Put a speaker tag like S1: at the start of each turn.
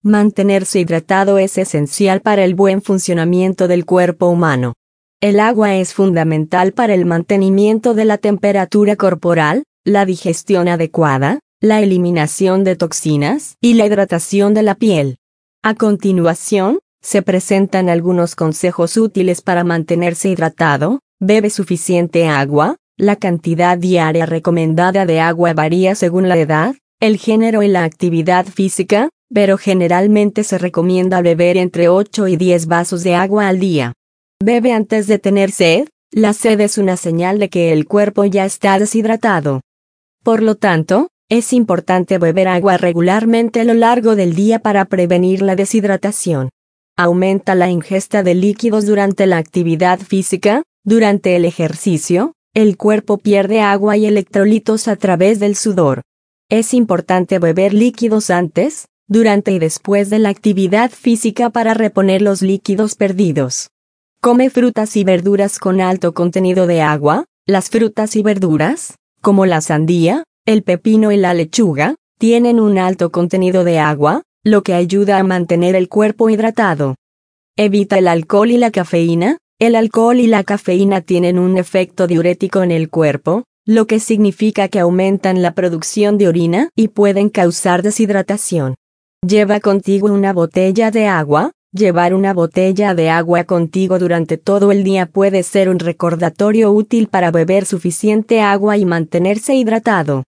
S1: Mantenerse hidratado es esencial para el buen funcionamiento del cuerpo humano. El agua es fundamental para el mantenimiento de la temperatura corporal, la digestión adecuada, la eliminación de toxinas y la hidratación de la piel. A continuación, se presentan algunos consejos útiles para mantenerse hidratado. Bebe suficiente agua. La cantidad diaria recomendada de agua varía según la edad, el género y la actividad física, pero generalmente se recomienda beber entre 8 y 10 vasos de agua al día. Bebe antes de tener sed. La sed es una señal de que el cuerpo ya está deshidratado. Por lo tanto, es importante beber agua regularmente a lo largo del día para prevenir la deshidratación. Aumenta la ingesta de líquidos durante la actividad física. Durante el ejercicio, el cuerpo pierde agua y electrolitos a través del sudor. Es importante beber líquidos antes, durante y después de la actividad física para reponer los líquidos perdidos. Come frutas y verduras con alto contenido de agua. Las frutas y verduras, como la sandía, el pepino y la lechuga, tienen un alto contenido de agua, lo que ayuda a mantener el cuerpo hidratado. Evita el alcohol y la cafeína. El alcohol y la cafeína tienen un efecto diurético en el cuerpo, lo que significa que aumentan la producción de orina y pueden causar deshidratación. Lleva contigo una botella de agua. Llevar una botella de agua contigo durante todo el día puede ser un recordatorio útil para beber suficiente agua y mantenerse hidratado.